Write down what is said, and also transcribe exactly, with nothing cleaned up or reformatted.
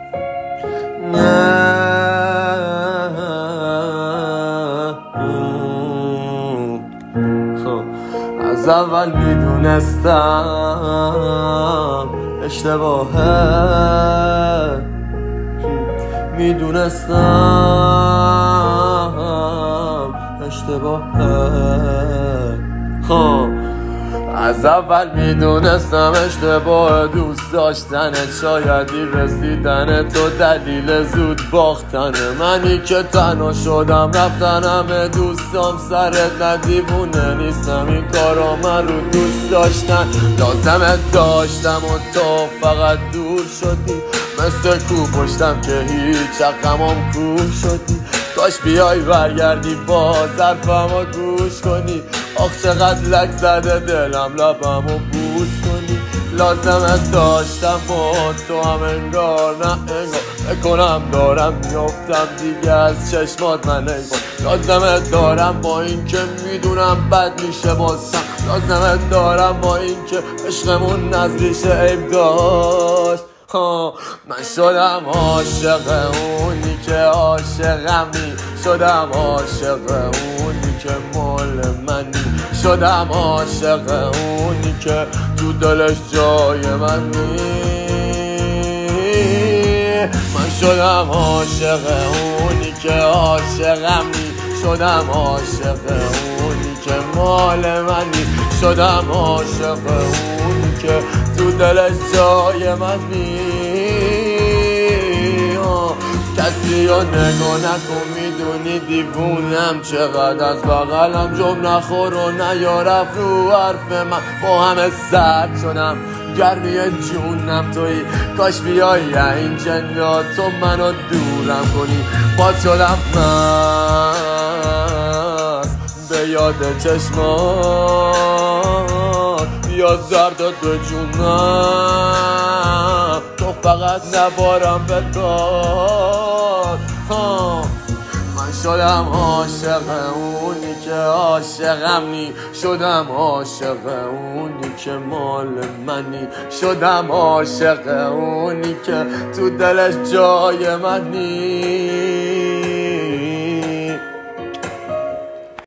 از اول میدونستم اشتباهه، میدونستم اشتباهه. از اول میدونستم اشتباه دوست داشتن، شایدی رسیدن تو دلیل زود باختن منی که تنها شدم رفتن همه دوستام سرت. نه دیوونه نیستم، این کارا من رو دوست داشتن لازمت داشتم و تو فقط دور شدی، مثل کو پشتم که هیچ غمام کور شدی. کاش بیای برگردی باز حرفمو گوش کنی، آخ چقدر لک زده دلم لبمو بوس کنی. لازمت داشتم با تو هم انگار نه انگار، بکنم دارم میافتم دیگه از چشمات من انگار. لازمت دارم با این که میدونم بد میشه بازم، لازمت دارم با این که عشقمون نزدیشه عیب داشت. من شدم عاشق اونی که عاشقمی، شدم عاشق اونی که مال منی، شدم عاشق اونی که تو دلش جای منی. من شدم عاشق اونی که عاشقمی، شدم عاشق اونی که مال منی، شدم عاشق اونی که تو دلش جای منی. کسی رو نگاه نکن میدونی دیوونم، چقدر از بغلم جمع نخور و نیارف رو حرف من. با همه سرد شدم گرمی جونم توی، کاش بیای این جنات تو منو دورم کنی. باز شدم مست به یاد چشمات، بیاد دردت به جونم، تو فقط نبارم به داد. من شدم عاشق اونی که عاشقمی، شدم عاشق اونی که مال منی، شدم عاشق اونی که تو دلش جای منی.